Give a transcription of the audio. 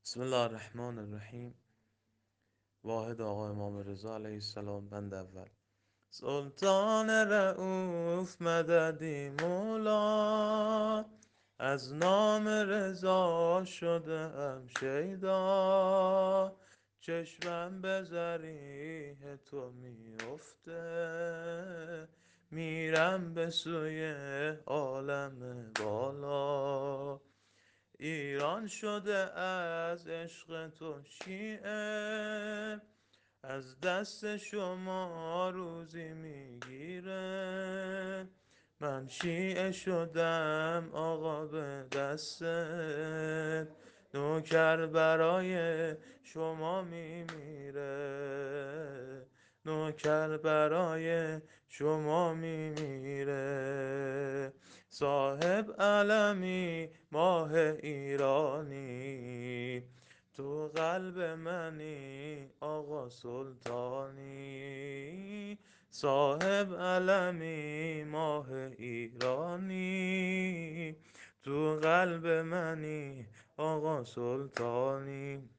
بسم الله الرحمن الرحیم. واحد آقا امام رضا علیه السلام. بند اول. سلطان رؤوف مددی مولا، از نام رضا شده ام شیدا. چشمم به ضریح تو میفته، میرم به سوی عالم بالا. ایران شده از عشق تو شیعه، از دست شما روزی میگیره. من شیعه شدم آقا به دستت، نوکر برای شما میمیره. نوکر برای شما میمیره. صاحب علمی ماه ایرانی، تو قلب منی آقا سلطانی. صاحب علمی ماه ایرانی، تو قلب منی آقا سلطانی.